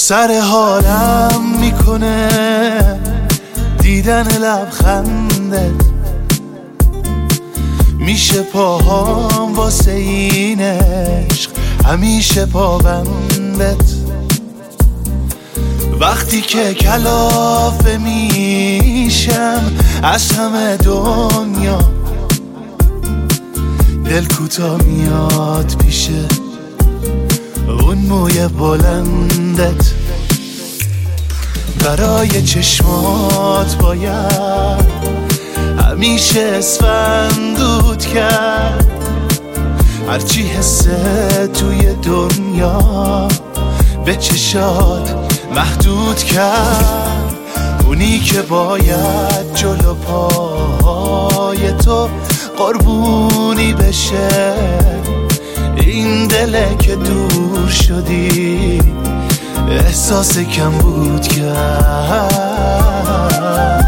سر حالم میکنه دیدن لبخندت، میشه پاهام واسه این عشق همیشه پابندت. وقتی که کلافه میشم از همه دنیا، دل کوتاه میاد پیشه اون موی بلندت. برای چشمات باید همیشه اسفندود کرد، هرچی حسه توی دنیا به چشات محدود کرد. اونی که باید جلو پای تو قربونی بشه، این دله که دور شدی احساس کم بود کرد.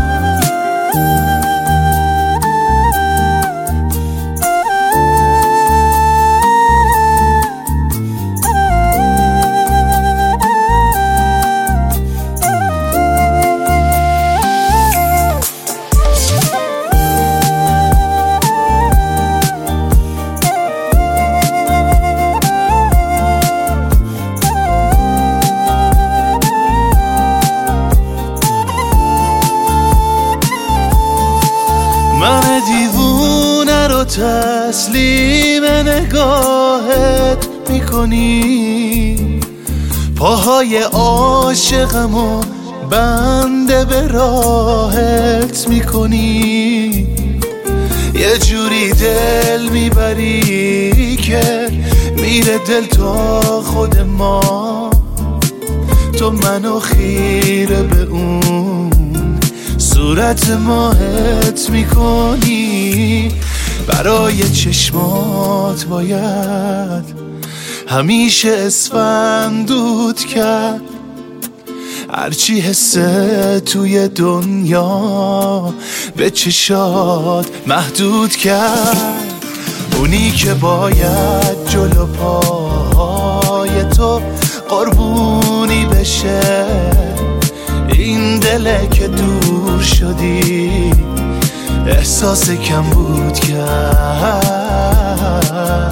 من دیوونه رو تسلیم نگاهت میکنی، پاهای عاشقمو بنده به راهت میکنی. یه جوری دل میبری که میره دل تا خود ما، تو منو خیره به اون صورت ماهت میکنی. برای چشمات باید همیشه اسفندود کرد، هرچی حسه توی دنیا به چشات محدود کرد. اونی که باید جلو پای تو قربونی بشه، این دله که دور شدی احساس کم بود کرد.